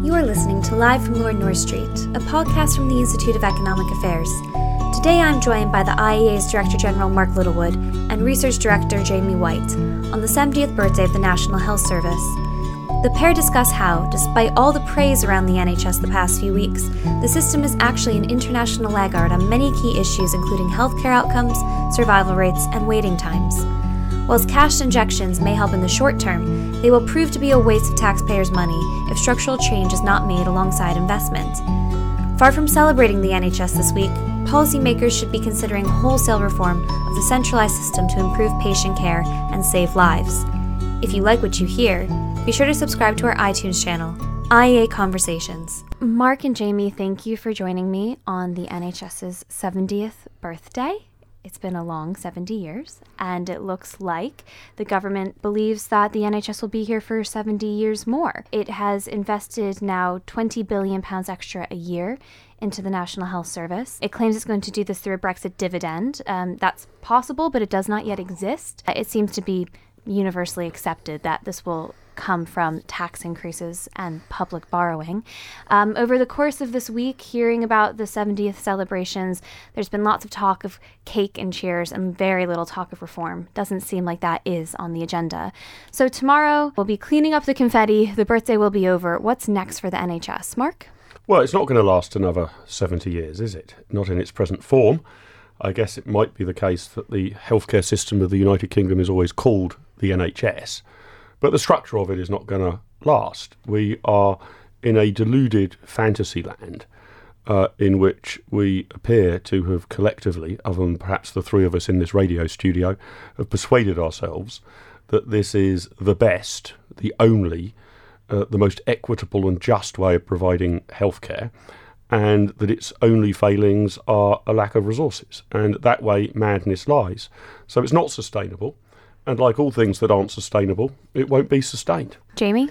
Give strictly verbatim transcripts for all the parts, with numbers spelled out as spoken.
You are listening to Live from Lord North Street, a podcast from the Institute of Economic Affairs. Today I'm joined by the I E A's Director General Mark Littlewood and Research Director Jamie White on the seventieth birthday of the National Health Service. The pair discuss how, despite all the praise around the N H S the past few weeks, the system is actually an international laggard on many key issues including healthcare outcomes, survival rates, and waiting times. Whilst cash injections may help in the short term, they will prove to be a waste of taxpayers' money if structural change is not made alongside investment. Far from celebrating the N H S this week, policymakers should be considering wholesale reform of the centralized system to improve patient care and save lives. If you like what you hear, be sure to subscribe to our iTunes channel, I E A Conversations. Mark and Jamie, thank you for joining me on the NHS's seventieth birthday. It's been a long seventy years, and it looks like the government believes that the N H S will be here for seventy years more. It has invested now twenty billion pounds extra a year into the National Health Service. It claims it's going to do this through a Brexit dividend. Um, that's possible, but it does not yet exist. It seems to be universally accepted that this will come from tax increases and public borrowing. Um, over the course of this week, hearing about the seventieth celebrations, there's been lots of talk of cake and cheers and very little talk of reform. Doesn't seem like that is on the agenda. So tomorrow, we'll be cleaning up the confetti. The birthday will be over. What's next for the N H S? Mark? Well, it's not going to last another seventy years, is it? Not in its present form. I guess it might be the case that the healthcare system of the United Kingdom is always called the N H S. But the structure of it is not going to last. We are in a deluded fantasy land uh, in which we appear to have collectively, other than perhaps the three of us in this radio studio, have persuaded ourselves that this is the best, the only, uh, the most equitable and just way of providing healthcare, and that its only failings are a lack of resources. And that way madness lies. So it's not sustainable. And like all things that aren't sustainable, it won't be sustained. Jamie?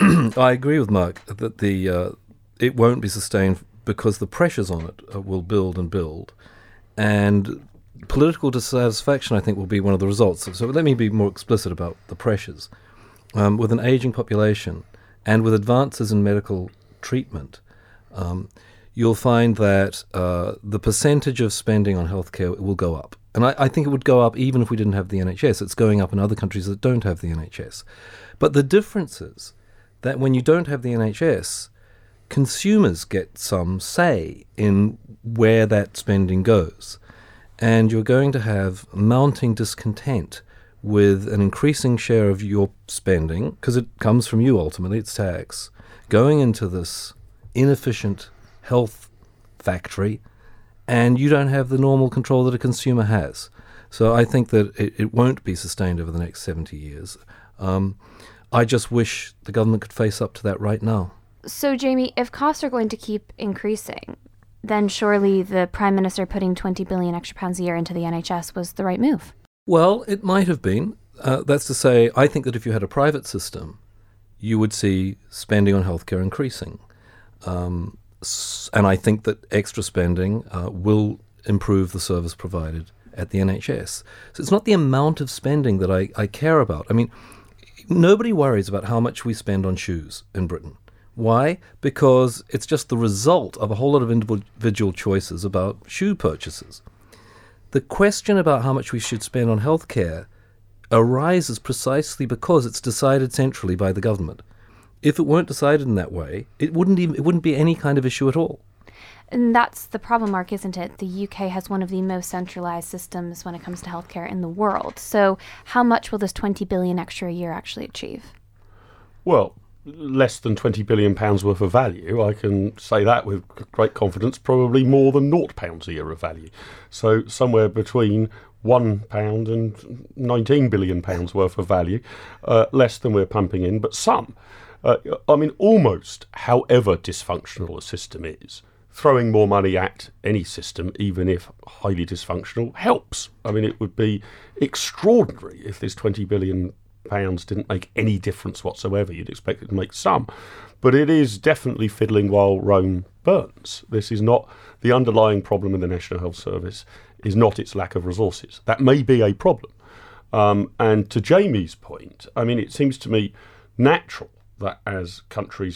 I agree with Mark that the uh, it won't be sustained because the pressures on it uh, will build and build. And political dissatisfaction, I think, will be one of the results. So let me be more explicit about the pressures. Um, with an ageing population and with advances in medical treatment, um, you'll find that uh, the percentage of spending on healthcare will go up. And I, I think it would go up even if we didn't have the N H S. It's going up in other countries that don't have the N H S. But the difference is that when you don't have the N H S, consumers get some say in where that spending goes. And you're going to have mounting discontent with an increasing share of your spending, because it comes from you ultimately, it's tax, going into this inefficient health factory, and you don't have the normal control that a consumer has. So I think that it, it won't be sustained over the next seventy years. Um, I just wish the government could face up to that right now. So, Jamie, if costs are going to keep increasing, then surely the Prime Minister putting twenty billion extra pounds a year into the N H S was the right move. Well, it might have been. Uh, that's to say, I think that if you had a private system, you would see spending on healthcare increasing. Um, And I think that extra spending uh, will improve the service provided at the N H S. So it's not the amount of spending that I, I care about. I mean, nobody worries about how much we spend on shoes in Britain. Why? Because it's just the result of a whole lot of individual choices about shoe purchases. The question about how much we should spend on healthcare arises precisely because it's decided centrally by the government. If it weren't decided in that way, it wouldn't even it wouldn't be any kind of issue at all. And that's the problem, Mark, isn't it? The U K has one of the most centralized systems when it comes to healthcare in the world. So how much will this twenty billion extra a year actually achieve? Well, less than twenty billion pounds worth of value. I can say that with great confidence, probably more than naught pounds a year of value. So somewhere between one pound and nineteen billion pounds worth of value, uh, less than we're pumping in, but some. Uh, I mean, almost however dysfunctional a system is, throwing more money at any system, even if highly dysfunctional, helps. I mean, it would be extraordinary if this twenty billion pounds didn't make any difference whatsoever. You'd expect it to make some. But it is definitely fiddling while Rome burns. This is not the underlying problem in the National Health Service, is not its lack of resources. That may be a problem. Um, and to Jamie's point, I mean, it seems to me natural that as countries get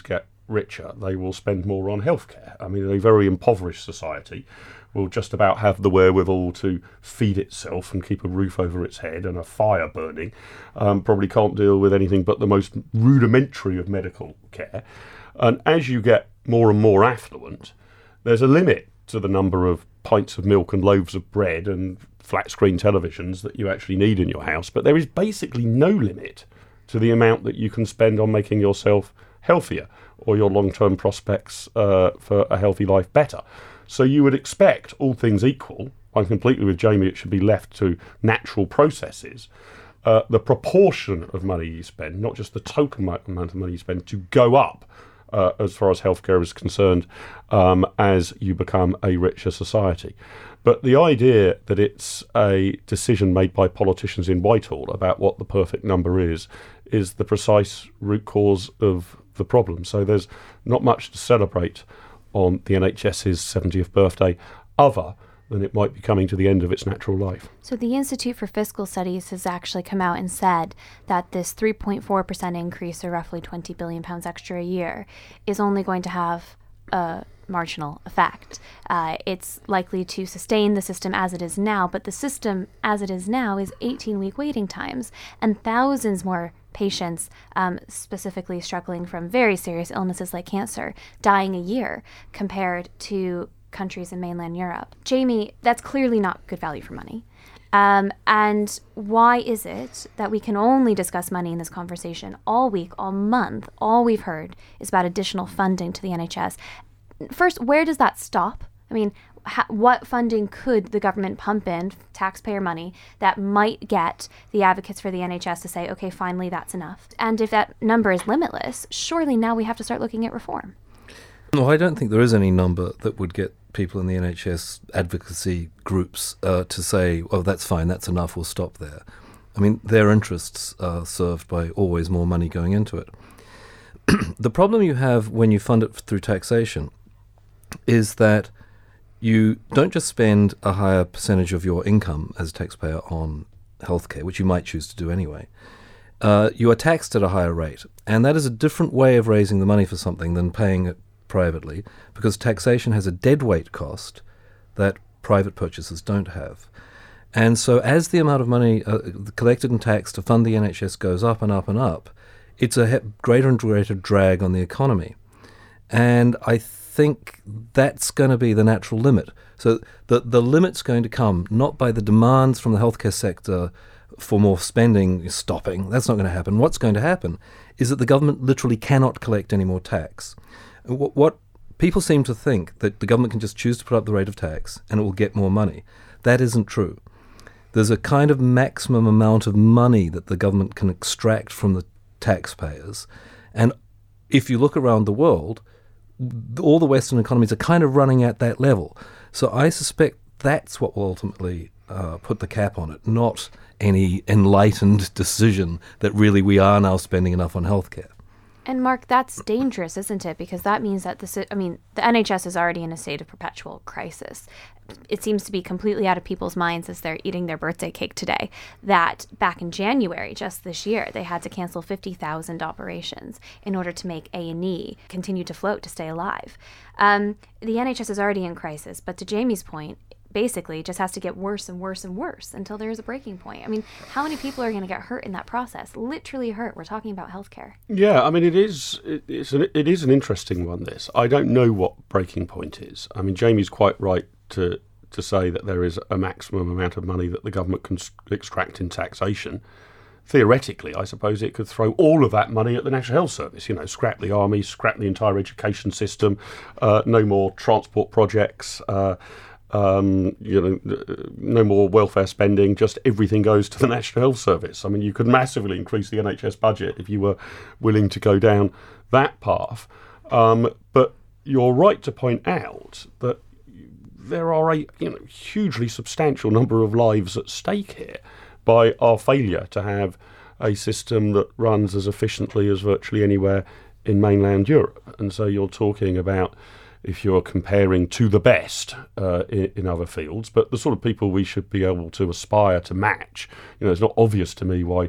richer, they will spend more on healthcare. I mean, a very impoverished society will just about have the wherewithal to feed itself and keep a roof over its head and a fire burning. Um, probably can't deal with anything but the most rudimentary of medical care. And as you get more and more affluent, there's a limit to the number of pints of milk and loaves of bread and flat screen televisions that you actually need in your house. But there is basically no limit to the amount that you can spend on making yourself healthier or your long-term prospects uh, for a healthy life better. So you would expect, all things equal, I'm completely with Jamie, it should be left to natural processes, uh, the proportion of money you spend, not just the total amount of money you spend, to go up uh, as far as healthcare is concerned um, as you become a richer society. But the idea that it's a decision made by politicians in Whitehall about what the perfect number is, is the precise root cause of the problem. So there's not much to celebrate on the N H S's seventieth birthday, other than it might be coming to the end of its natural life. So the Institute for Fiscal Studies has actually come out and said that this three point four percent increase, or roughly twenty billion pounds extra a year, is only going to have a marginal effect. Uh, it's likely to sustain the system as it is now, but the system as it is now is eighteen-week waiting times and thousands more patients, um, specifically struggling from very serious illnesses like cancer, dying a year compared to countries in mainland Europe. Jamie, that's clearly not good value for money. Um, and why is it that we can only discuss money in this conversation all week, all month? All we've heard is about additional funding to the N H S. First, where does that stop? I mean, ha- what funding could the government pump in, taxpayer money, that might get the advocates for the N H S to say, okay, finally, that's enough? And if that number is limitless, surely now we have to start looking at reform. No, I don't think there is any number that would get people in the N H S advocacy groups uh, to say, oh, that's fine, that's enough, we'll stop there. I mean, their interests are served by always more money going into it. The problem you have when you fund it through taxation is that you don't just spend a higher percentage of your income as a taxpayer on healthcare, which you might choose to do anyway. Uh, you are taxed at a higher rate, and that is a different way of raising the money for something than paying it privately, because taxation has a deadweight cost that private purchasers don't have. And so as the amount of money uh, collected in tax to fund the N H S goes up and up and up, it's a he- greater and greater drag on the economy. And I think that's going to be the natural limit. So the, the limit's going to come not by the demands from the healthcare sector for more spending stopping. That's not going to happen. What's going to happen is that the government literally cannot collect any more tax. What, what people seem to think that the government can just choose to put up the rate of tax and it will get more money. That isn't true. There's a kind of maximum amount of money that the government can extract from the taxpayers. And if you look around the world, all the Western economies are kind of running at that level. So I suspect that's what will ultimately uh, put the cap on it, not any enlightened decision that really we are now spending enough on healthcare. And Mark, that's dangerous, isn't it? Because that means that the, I mean, the N H S is already in a state of perpetual crisis. It seems to be completely out of people's minds as they're eating their birthday cake today, that back in January, just this year, they had to cancel fifty thousand operations in order to make A and E continue to float, to stay alive. Um, the N H S is already in crisis, but to Jamie's point, basically just has to get worse and worse and worse until there is a breaking point. I mean, how many people are going to get hurt in that process? Literally hurt. We're talking about healthcare. Yeah, I mean, it is it, it's an, it is an interesting one, this. I don't know what breaking point is. I mean, Jamie's quite right to to say that there is a maximum amount of money that the government can extract in taxation. Theoretically, I suppose it could throw all of that money at the National Health Service, you know, scrap the army, scrap the entire education system, uh, no more transport projects, uh, Um, you know, no more welfare spending, just everything goes to the National Health Service. I mean, you could massively increase the N H S budget if you were willing to go down that path. Um, but you're right to point out that there are a you know hugely substantial number of lives at stake here by our failure to have a system that runs as efficiently as virtually anywhere in mainland Europe. And so you're talking about, if you're comparing to the best uh, in, in other fields, but the sort of people we should be able to aspire to match. You know, it's not obvious to me why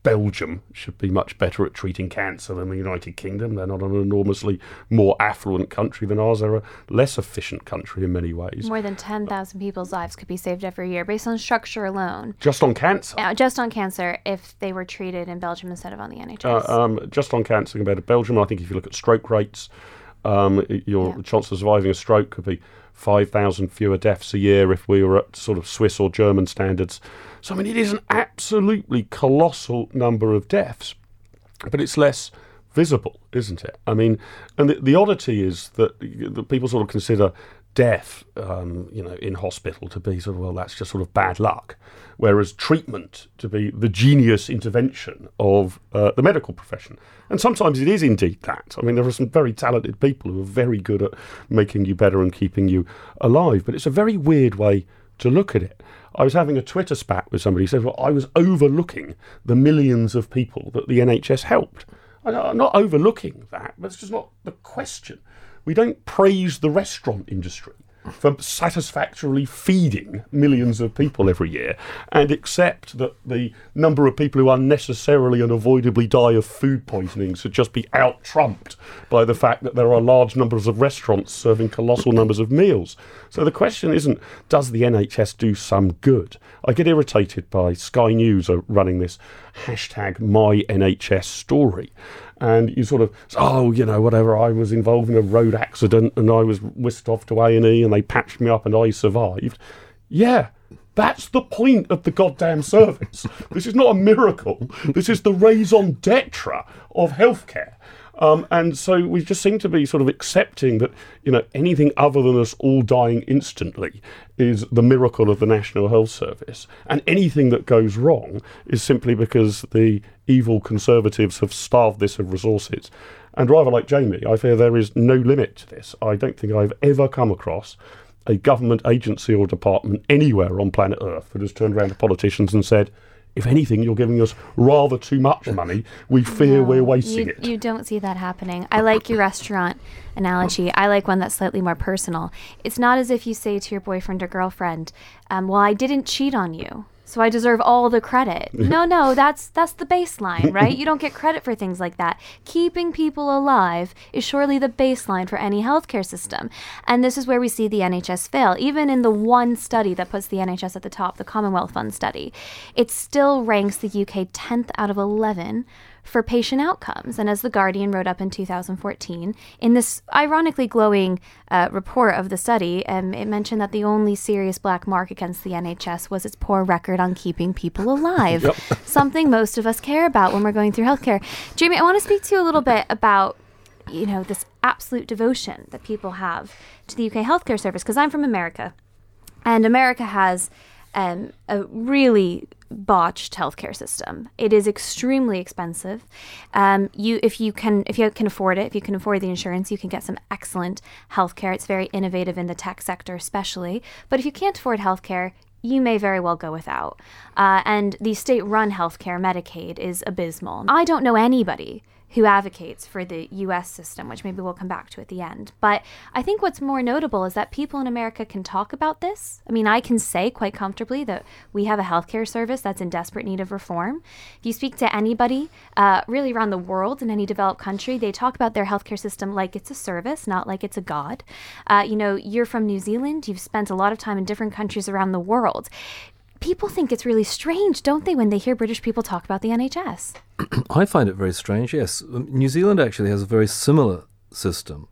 Belgium should be much better at treating cancer than the United Kingdom. They're not an enormously more affluent country than ours. They're a less efficient country in many ways. More than ten thousand people's lives could be saved every year based on structure alone. Just on cancer? Uh, just on cancer if they were treated in Belgium instead of on the N H S. Uh, um, just on cancer compared to Belgium, I think if you look at stroke rates, um, your yeah. chance of surviving a stroke could be five thousand fewer deaths a year if we were at sort of Swiss or German standards. So, I mean, it is an absolutely colossal number of deaths, but it's less visible, isn't it? I mean, and the, the oddity is that, that people sort of consider death, um, you know, in hospital to be sort of, well, that's just sort of bad luck, whereas treatment to be the genius intervention of uh, the medical profession. And sometimes it is indeed that. I mean, there are some very talented people who are very good at making you better and keeping you alive, but it's a very weird way to look at it. I was having a Twitter spat with somebody who said, well, I was overlooking the millions of people that the N H S helped. I'm not overlooking that, but it's just not the question. We don't praise the restaurant industry for satisfactorily feeding millions of people every year and accept that the number of people who unnecessarily and avoidably die of food poisoning should just be out-trumped by the fact that there are large numbers of restaurants serving colossal numbers of meals. So the question isn't, does the N H S do some good? I get irritated by Sky News are running this hashtag My N H S story. And you sort of, oh, you know, whatever, I was involved in a road accident and I was whisked off to A and E and they patched me up and I survived. Yeah, that's the point of the goddamn service. This is not a miracle. This is the raison d'etre of healthcare. Um, and so we just seem to be sort of accepting that, you know, anything other than us all dying instantly is the miracle of the National Health Service. And anything that goes wrong is simply because the evil Conservatives have starved this of resources. And rather like Jamie, I fear there is no limit to this. I don't think I've ever come across a government agency or department anywhere on planet Earth that has turned around to politicians and said, if anything, you're giving us rather too much money. We fear no, we're wasting you, it. You don't see that happening. I like your restaurant analogy. I like one that's slightly more personal. It's not as if you say to your boyfriend or girlfriend, um, well, I didn't cheat on you, so I deserve all the credit. No, no, that's that's the baseline, right? You don't get credit for things like that. Keeping people alive is surely the baseline for any healthcare system. And this is where we see the N H S fail. Even in the one study that puts the N H S at the top, the Commonwealth Fund study, it still ranks the U K tenth out of eleven for patient outcomes. And as The Guardian wrote up in two thousand fourteen, in this ironically glowing uh, report of the study, um, it mentioned that the only serious black mark against the N H S was its poor record on keeping people alive. Yep. Something most of us care about when we're going through healthcare. Jamie, I want to speak to you a little bit about, you know, this absolute devotion that people have to the U K healthcare service, because I'm from America, and America has um, a really botched healthcare system. It is extremely expensive. Um, you, if you can, if you can afford it, if you can afford the insurance, you can get some excellent healthcare. It's very innovative in the tech sector, especially. But if you can't afford healthcare, you may very well go without. Uh, and the state-run healthcare, Medicaid, is abysmal. I don't know anybody who advocates for the U S system, which maybe we'll come back to at the end. But I think what's more notable is that people in America can talk about this. I mean, I can say quite comfortably that we have a healthcare service that's in desperate need of reform. If you speak to anybody uh, really around the world in any developed country, they talk about their healthcare system like it's a service, not like it's a god. Uh, you know, you're from New Zealand. You've spent a lot of time in different countries around the world. People think it's really strange, don't they, when they hear British people talk about the N H S? I find it very strange, yes. New Zealand actually has a very similar system.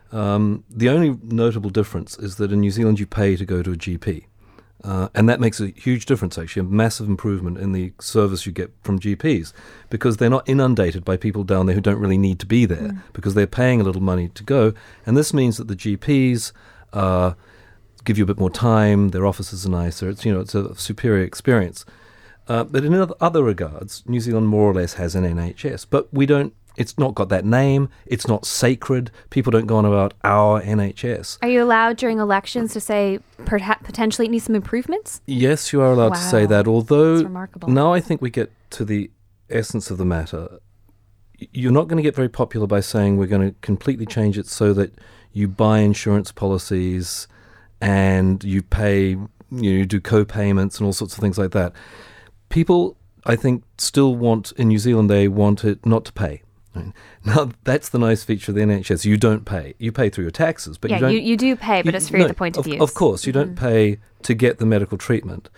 Um, the only notable difference is that in New Zealand you pay to go to a G P. Uh, and that makes a huge difference, actually, a massive improvement in the service you get from G Ps, because they're not inundated by people down there who don't really need to be there, mm. because they're paying a little money to go. And this means that the G Ps uh, give you a bit more time, their offices are nicer, it's, you know, it's a superior experience. Uh, but in other regards, New Zealand more or less has an N H S, but we don't, it's not got that name, it's not sacred, people don't go on about our N H S. Are you allowed during elections to say perhaps potentially it needs some improvements? Yes, you are allowed wow. to say that, although That's remarkable. Now I think we get to the essence of the matter. You're not going to get very popular by saying we're going to completely change it so that you buy insurance policies and you pay, you know, you do co-payments and all sorts of things like that. People I think, still want, in New Zealand, they want it not to pay. Right? Now, that's the nice feature of the N H S. You don't pay. You pay through your taxes, but yeah, you don't... You, you do pay, but you, it's free no, at the point of, of use. Of course, you don't mm-hmm. pay to get the medical treatment.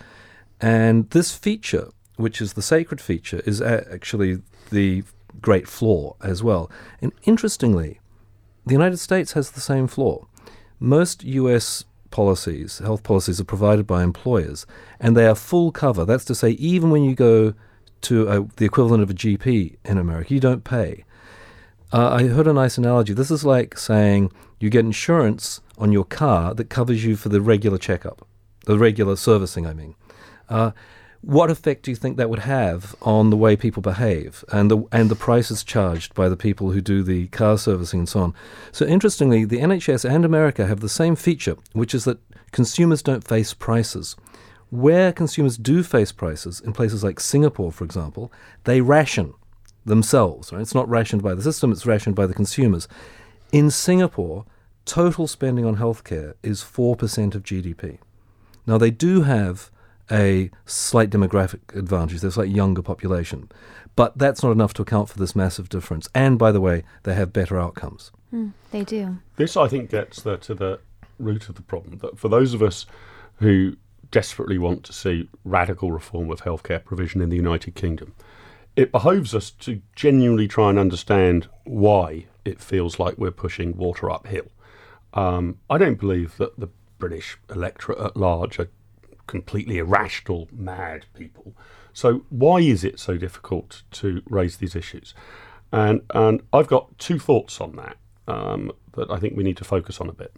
And this feature, which is the sacred feature, is a- actually the great flaw as well. And interestingly, the United States has the same flaw. Most U S policies, health policies, are provided by employers, and they are full cover. That's to say, even when you go to a, the equivalent of a G P in America, you don't pay. Uh, I heard a nice analogy. This is like saying you get insurance on your car that covers you for the regular checkup, the regular servicing, I mean. Uh, what effect do you think that would have on the way people behave and the and the prices charged by the people who do the car servicing and so on? So interestingly, the N H S and America have the same feature, which is that consumers don't face prices. Where consumers do face prices, in places like Singapore, for example, they ration themselves. Right? It's not rationed by the system, it's rationed by the consumers. In Singapore, total spending on healthcare is four percent of G D P. Now, they do have a slight demographic advantage. There's a slightly younger population. But that's not enough to account for this massive difference. And, by the way, they have better outcomes. Mm, they do. This, I think, gets the, to the root of the problem. That for those of us who desperately want to see radical reform of healthcare provision in the United Kingdom, it behoves us to genuinely try and understand why it feels like we're pushing water uphill. Um, I don't believe that the British electorate at large are completely irrational, mad people. So why is it so difficult to raise these issues? And and I've got two thoughts on that um, that I think we need to focus on a bit.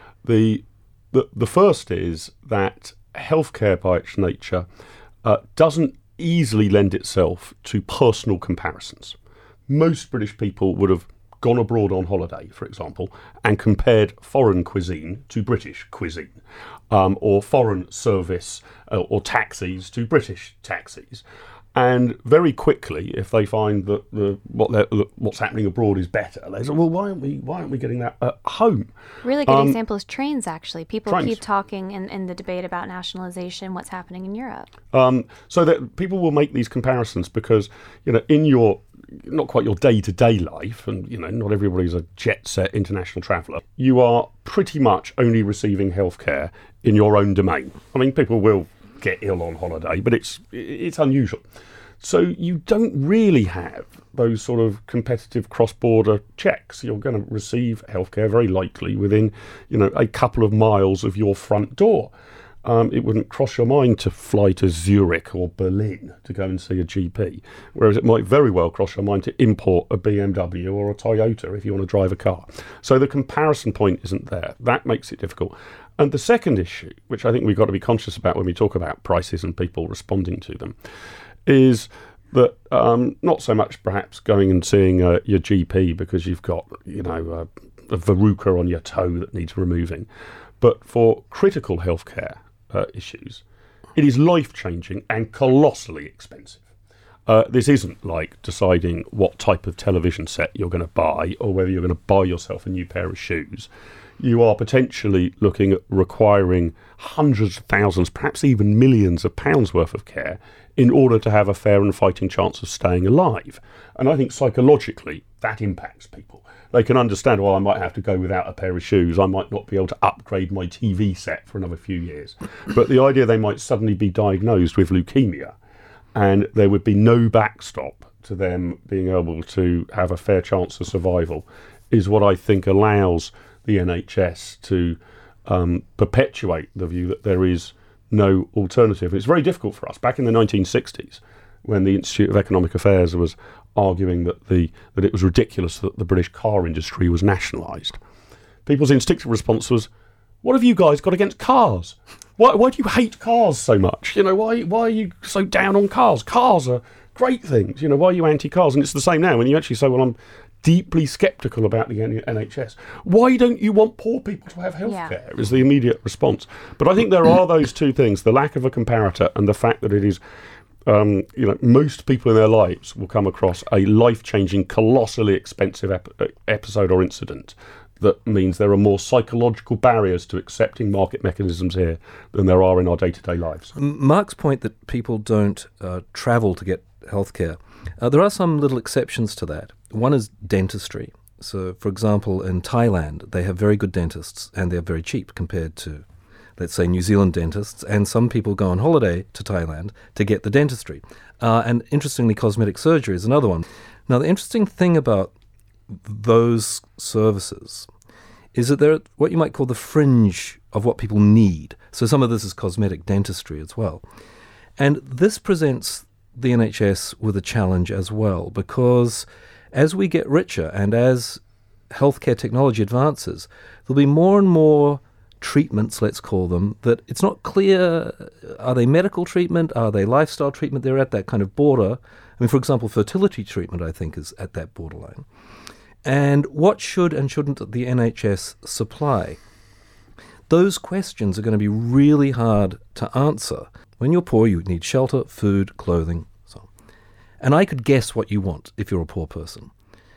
The the, the first is that healthcare by its nature uh, doesn't easily lend itself to personal comparisons. Most British people would have gone abroad on holiday, for example, and compared foreign cuisine to British cuisine, um, or foreign service uh, or taxis to British taxis. And very quickly, if they find that the what what's happening abroad is better, they say, "Well, why aren't we why aren't we getting that at home?" Really good um, example is trains. Actually, people trains. keep talking in, in the debate about nationalization. What's happening in Europe? Um, so that people will make these comparisons because you know in your not quite your day-to-day life, and you know not everybody's a jet-set international traveller. You are pretty much only receiving healthcare in your own domain. I mean, people will get ill on holiday, but it's it's unusual. So you don't really have those sort of competitive cross-border checks. You're going to receive healthcare very likely within, you know, a couple of miles of your front door. Um, it wouldn't cross your mind to fly to Zurich or Berlin to go and see a G P, whereas it might very well cross your mind to import a B M W or a Toyota if you want to drive a car. So the comparison point isn't there. That makes it difficult. And the second issue, which I think we've got to be conscious about when we talk about prices and people responding to them, is that um, not so much perhaps going and seeing uh, your G P because you've got, you know, a, a verruca on your toe that needs removing, but for critical healthcare uh, issues, it is life-changing and colossally expensive. Uh, this isn't like deciding what type of television set you're going to buy or whether you're going to buy yourself a new pair of shoes. You are potentially looking at requiring hundreds of thousands, perhaps even millions of pounds worth of care in order to have a fair and fighting chance of staying alive. And I think psychologically that impacts people. They can understand, well, I might have to go without a pair of shoes. I might not be able to upgrade my T V set for another few years. But the idea they might suddenly be diagnosed with leukemia and there would be no backstop to them being able to have a fair chance of survival is what I think allows the N H S to um, perpetuate the view that there is no alternative. It's very difficult for us. Back in the nineteen sixties, when the Institute of Economic Affairs was arguing that the that it was ridiculous that the British car industry was nationalised, people's instinctive response was, "What have you guys got against cars? Why, why do you hate cars so much? You know, why why are you so down on cars? Cars are great things. You know, why are you anti-cars?" And it's the same now when you actually say, "Well, I'm deeply sceptical about the N H S. Why don't you want poor people to have health care?" Yeah. Is the immediate response. But I think there are those two things, the lack of a comparator and the fact that it is, um, you know, most people in their lives will come across a life-changing, colossally expensive ep- episode or incident that means there are more psychological barriers to accepting market mechanisms here than there are in our day-to-day lives. Mark's point that people don't uh, travel to get healthcare, uh, there are some little exceptions to that. One is dentistry. So, for example, in Thailand, they have very good dentists and they're very cheap compared to, let's say, New Zealand dentists. And some people go on holiday to Thailand to get the dentistry. Uh, and interestingly, cosmetic surgery is another one. Now, the interesting thing about those services is that they're what you might call the fringe of what people need. So some of this is cosmetic dentistry as well. And this presents the N H S with a challenge as well, because as we get richer and as healthcare technology advances, there'll be more and more treatments, let's call them, that it's not clear, are they medical treatment, are they lifestyle treatment? They're at that kind of border. I mean, for example, fertility treatment, I think, is at that borderline. And what should and shouldn't the N H S supply? Those questions are going to be really hard to answer. When you're poor, you need shelter, food, clothing, so on. And I could guess what you want if you're a poor person.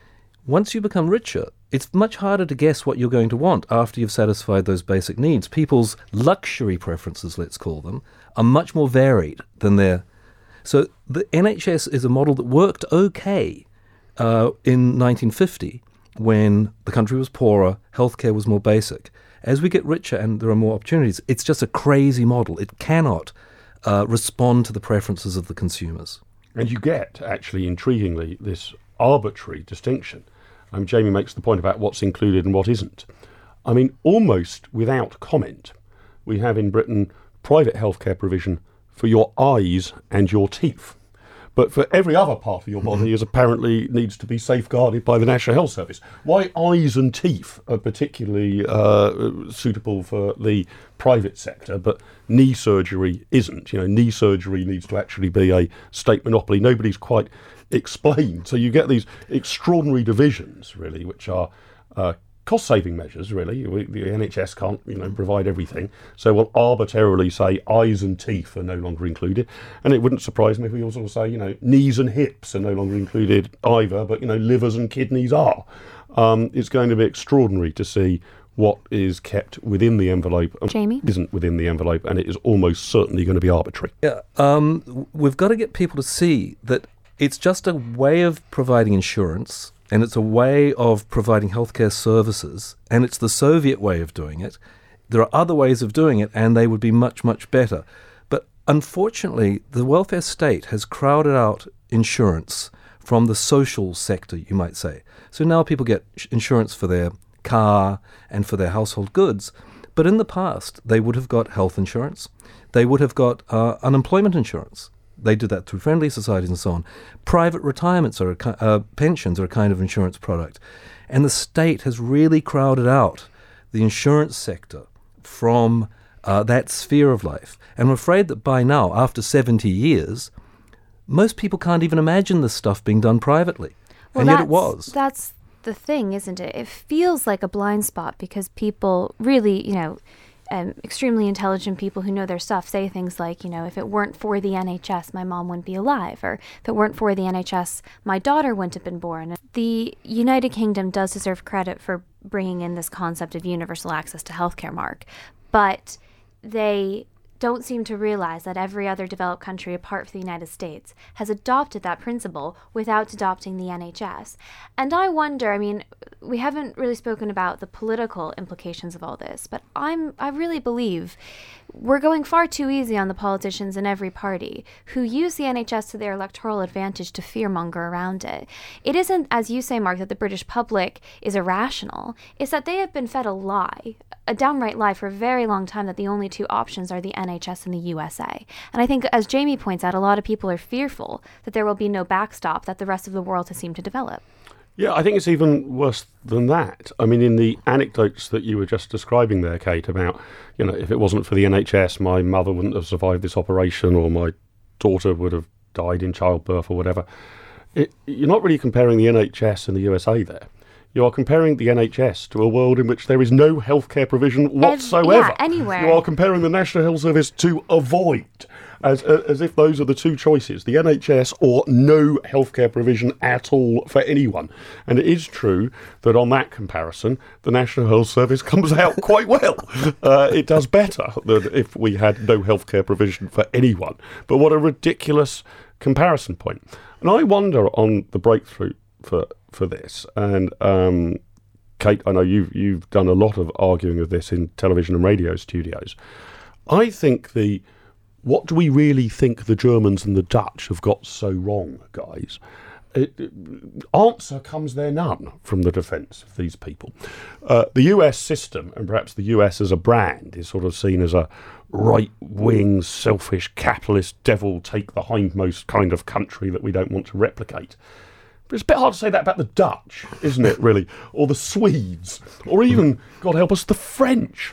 Once you become richer, it's much harder to guess what you're going to want after you've satisfied those basic needs. People's luxury preferences, let's call them, are much more varied than their... So the N H S is a model that worked okay uh, in nineteen fifty when the country was poorer, healthcare was more basic. As we get richer and there are more opportunities, it's just a crazy model. It cannot uh, respond to the preferences of the consumers. And you get, actually, intriguingly, this arbitrary distinction. Um, Jamie makes the point about what's included and what isn't. I mean, almost without comment, we have in Britain private healthcare provision for your eyes and your teeth. But for every other part of your body is apparently needs to be safeguarded by the National Health Service. Why eyes and teeth are particularly uh, suitable for the private sector, but knee surgery isn't. You know, knee surgery needs to actually be a state monopoly. Nobody's quite explained. So you get these extraordinary divisions, really, which are uh, cost-saving measures, really. We, the N H S can't, you know, provide everything. So we'll arbitrarily say eyes and teeth are no longer included. And it wouldn't surprise me if we also say, you know, knees and hips are no longer included either, but, you know, livers and kidneys are. Um, it's going to be extraordinary to see what is kept within the envelope and Jamie? isn't within the envelope, and it is almost certainly going to be arbitrary. Yeah, um, we've got to get people to see that it's just a way of providing insurance, and it's a way of providing healthcare services, and it's the Soviet way of doing it. There are other ways of doing it, and they would be much, much better. But unfortunately, the welfare state has crowded out insurance from the social sector, you might say. So now people get insurance for their car and for their household goods. But in the past, they would have got health insurance. They would have got uh, unemployment insurance. They did that through friendly societies and so on. Private retirements are a, uh, pensions are a kind of insurance product. And the state has really crowded out the insurance sector from uh, that sphere of life. And I'm afraid that by now, after seventy years, most people can't even imagine this stuff being done privately. Well, and yet it that's- was. That's the thing, isn't it? It feels like a blind spot because people really, you know, Um, extremely intelligent people who know their stuff say things like, you know, if it weren't for the N H S, my mom wouldn't be alive, or if it weren't for the N H S, my daughter wouldn't have been born. The United Kingdom does deserve credit for bringing in this concept of universal access to healthcare, Mark, but they don't seem to realize that every other developed country apart from the United States has adopted that principle without adopting the N H S. And I wonder, I mean, we haven't really spoken about the political implications of all this, but I'm I really believe we're going far too easy on the politicians in every party who use the N H S to their electoral advantage to fearmonger around it. It isn't, as you say, Mark, that the British public is irrational. It's that they have been fed a lie, a downright lie for a very long time, that the only two options are the N H S and the U S A. And I think, as Jamie points out, a lot of people are fearful that there will be no backstop that the rest of the world has seemed to develop. Yeah, I think it's even worse than that. I mean, in the anecdotes that you were just describing there, Kate, about, you know, if it wasn't for the N H S, my mother wouldn't have survived this operation, or my daughter would have died in childbirth, or whatever. It, you're not really comparing the N H S and the U S A there. You are comparing the N H S to a world in which there is no healthcare provision whatsoever. Ev- yeah, anywhere. You are comparing the National Health Service to avoid, as uh, as if those are the two choices, the N H S or no healthcare provision at all for anyone. And it is true that on that comparison, the National Health Service comes out quite well. Uh, it does better than if we had no healthcare provision for anyone. But what a ridiculous comparison point. And I wonder on the breakthrough for for this, and um, Kate, I know you've you've done a lot of arguing of this in television and radio studios. I think the what do we really think the Germans and the Dutch have got so wrong, guys? It, it, answer comes there none from the defence of these people. Uh, the U S system, and perhaps the U S as a brand, is sort of seen as a right-wing, selfish, capitalist, devil take the hindmost kind of country that we don't want to replicate. But it's a bit hard to say that about the Dutch, isn't it, really? Or the Swedes, or even, God help us, the French.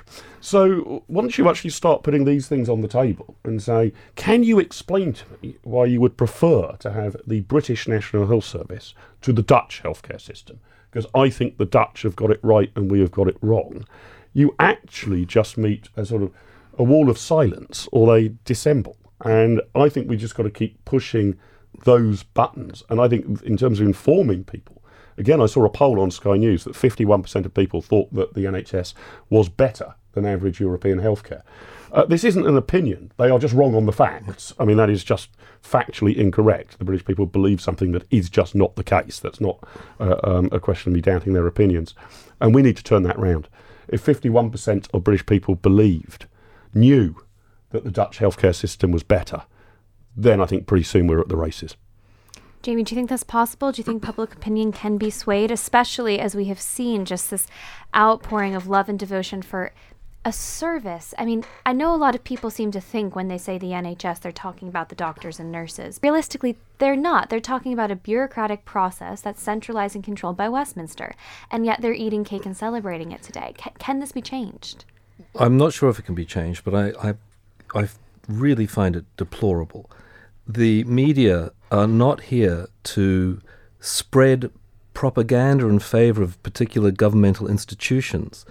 So once you actually start putting these things on the table and say, can you explain to me why you would prefer to have the British National Health Service to the Dutch healthcare system? Because I think the Dutch have got it right and we have got it wrong. You actually just meet a sort of a wall of silence, or they dissemble. And I think we just got to keep pushing those buttons. And I think in terms of informing people, again, I saw a poll on Sky News that fifty-one percent of people thought that the N H S was better than average European healthcare. Uh, this isn't an opinion. They are just wrong on the facts. I mean, that is just factually incorrect. The British people believe something that is just not the case. That's not uh, um, a question of me doubting their opinions. And we need to turn that round. If fifty-one percent of British people believed, knew that the Dutch healthcare system was better, then I think pretty soon we're at the races. Jamie, do you think that's possible? Do you think public opinion can be swayed, especially as we have seen just this outpouring of love and devotion for a service? I mean, I know a lot of people seem to think when they say the N H S, they're talking about the doctors and nurses. Realistically, they're not. They're talking about a bureaucratic process that's centralized and controlled by Westminster, and yet they're eating cake and celebrating it today. Can, can this be changed? I'm not sure if it can be changed, but I, I, I really find it deplorable. The media are not here to spread propaganda in favour of particular governmental institutions,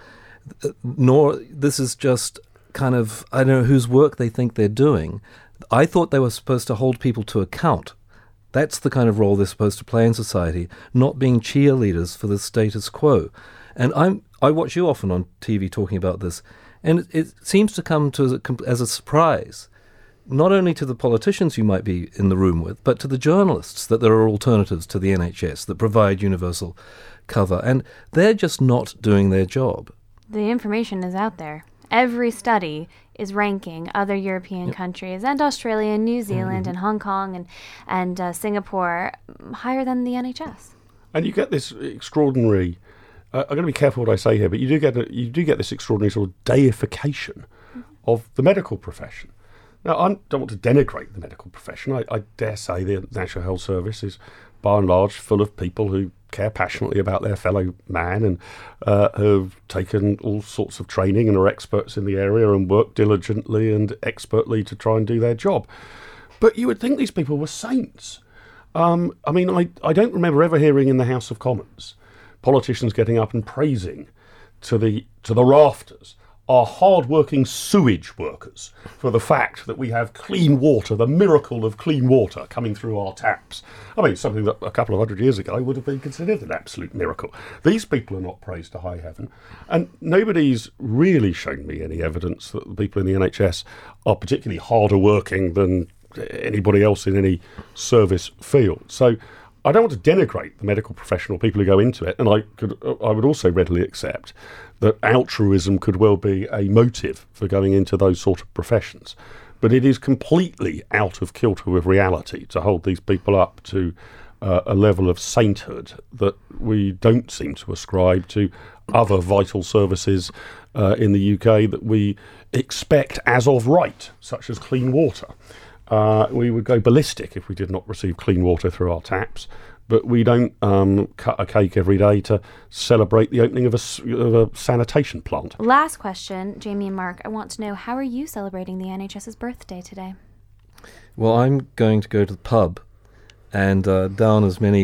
nor this is just kind of, I don't know whose work they think they're doing. I thought they were supposed to hold people to account. That's the kind of role they're supposed to play in society, not being cheerleaders for the status quo. And I'm I watch you often on T V talking about this, and it, it seems to come to as a, as a surprise, not only to the politicians you might be in the room with, but to the journalists, that there are alternatives to the N H S that provide universal cover. And they're just not doing their job. The information is out there. Every study is ranking other European yep. countries and Australia and New Zealand mm-hmm. and Hong Kong and, and uh, Singapore higher than the N H S. And you get this extraordinary... Uh, I'm going to be careful what I say here, but you do get a, you do get this extraordinary sort of deification mm-hmm. of the medical profession. Now, I don't want to denigrate the medical profession. I, I dare say the National Health Service is, by and large, full of people who care passionately about their fellow man and uh, have taken all sorts of training and are experts in the area and work diligently and expertly to try and do their job. But you would think these people were saints. Um, I mean, I, I don't remember ever hearing in the House of Commons politicians getting up and praising to the to the rafters our hard-working sewage workers for the fact that we have clean water, the miracle of clean water coming through our taps. I mean, something that a couple of hundred years ago would have been considered an absolute miracle. These people are not praised to high heaven, and nobody's really shown me any evidence that the people in the N H S are particularly harder working than anybody else in any service field. So I don't want to denigrate the medical professional people who go into it, and I could, I would also readily accept that altruism could well be a motive for going into those sort of professions. But it is completely out of kilter with reality to hold these people up to uh, a level of sainthood that we don't seem to ascribe to other vital services uh, in the U K that we expect as of right, such as clean water. Uh, we would go ballistic if we did not receive clean water through our taps, but we don't um, cut a cake every day to celebrate the opening of a, of a sanitation plant. Last question, Jamie and Mark, I want to know, how are you celebrating the NHS's birthday today? Well, I'm going to go to the pub and uh, down as many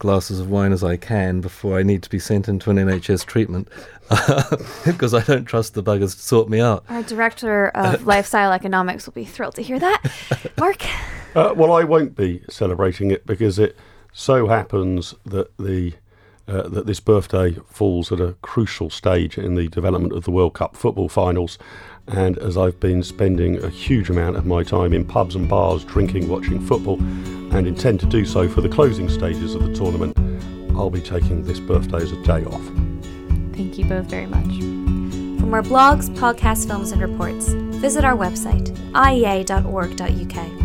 glasses of wine as I can before I need to be sent into an N H S treatment, because I don't trust the buggers to sort me out. Our Director of Lifestyle Economics will be thrilled to hear that. Mark? Uh, well, I won't be celebrating it because it so happens that the uh, that this birthday falls at a crucial stage in the development of the World Cup football finals. And as I've been spending a huge amount of my time in pubs and bars, drinking, watching football, and intend to do so for the closing stages of the tournament, I'll be taking this birthday as a day off. Thank you both very much. For more blogs, podcasts, films, and reports, visit our website, I E A dot org dot U K.